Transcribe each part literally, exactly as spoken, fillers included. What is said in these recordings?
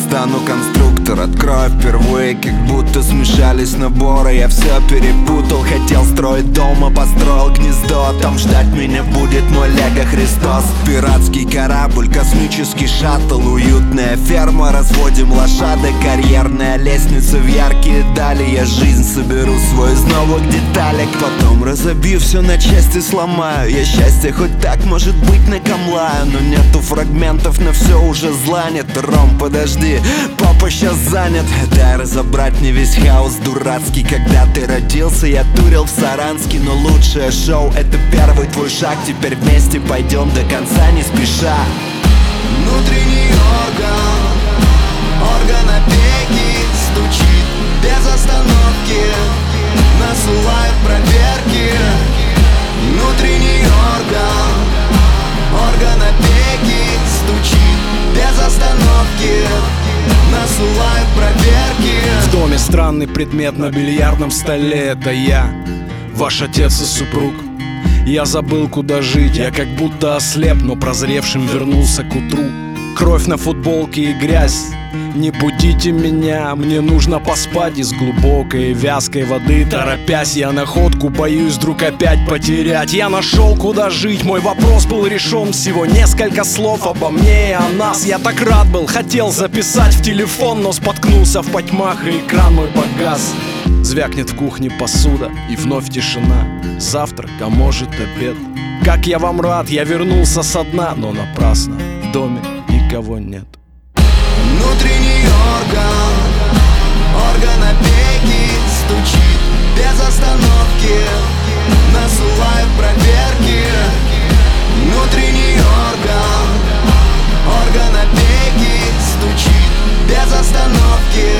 стану конструктор. Открою впервые, как будто смешались наборы. Я все перепутал, хотел строить дом, а построил гнездо. Там ждать меня будет мой Лего Христос. Пиратский корабль, космический шаттл, уютная ферма, разводим лошадок. Карьерная лестница в яркие дали. Я жизнь соберу свой из новых деталек. Потом разобью все на части, сломаю. Я счастье хоть так, может быть, накомлаю. Но нету фрагментов, на все уже зланет. Ром, подожди, папа сейчас занят. Дай разобрать мне весь хаос дурацкий. Когда ты родился, я турил в Саранске. Но лучшее шоу — это первый твой шаг. Теперь вместе пойдем до конца не спеша. Внутренний орган, орган опеки стучит без остановки, насылает проверки. Внутренний орган, орган опеки стучит без остановки, насылает проверки. В доме странный предмет на бильярдном столе. Это я, ваш отец и супруг. Я забыл, куда жить, я как будто ослеп, но прозревшим вернулся к утру. Кровь на футболке и грязь. Не будите меня, мне нужно поспать. Из глубокой и вязкой воды торопясь, я находку боюсь вдруг опять потерять. Я нашел, куда жить, мой вопрос был решен. Всего несколько слов обо мне и о нас. Я так рад был, хотел записать в телефон, но споткнулся в потьмах, и экран мой погас. Звякнет в кухне посуда, и вновь тишина. Завтрак, а может обед. Как я вам рад, я вернулся со дна, но напрасно, в доме никого нет. Внутренний орган, орган опеки стучит без остановки, насылает проверки. Внутренний орган, орган опеки стучит без остановки,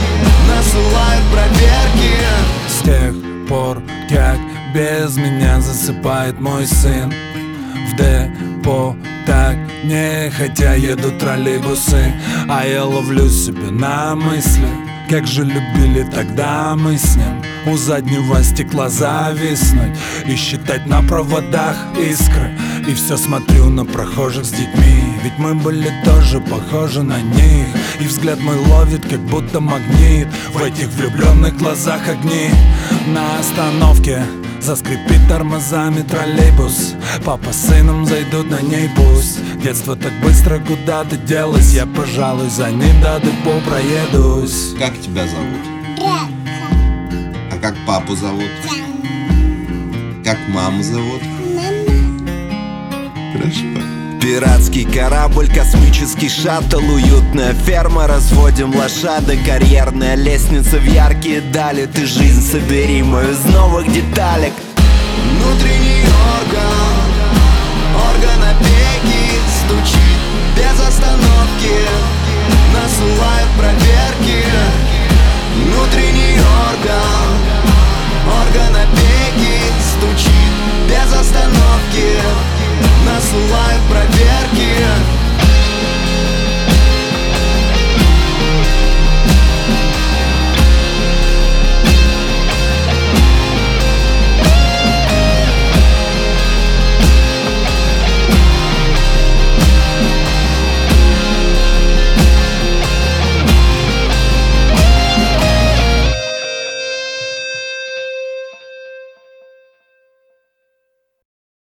насылает проверки. С тех пор, как без меня засыпает мой сын, в депо так нехотя едут троллейбусы, а я ловлю себя на мысли, как же любили тогда мы с ним у заднего стекла зависнуть и считать на проводах искры. И все смотрю на прохожих с детьми, ведь мы были тоже похожи на них. И взгляд мой ловит, как будто магнит, в этих влюбленных глазах огни. На остановке заскрипит тормозами троллейбус, папа с сыном зайдут на ней пусть. Детство так быстро куда-то делось, я, пожалуй, за ним до депо проедусь. Как тебя зовут? Рака. А как папу зовут? Там. Как маму зовут? Мама. Хорошо. Пиратский корабль, космический шаттл, уютная ферма, разводим лошадок. Карьерная лестница в яркие дали. Ты жизнь собери мою из новых деталек. Внутренний орган,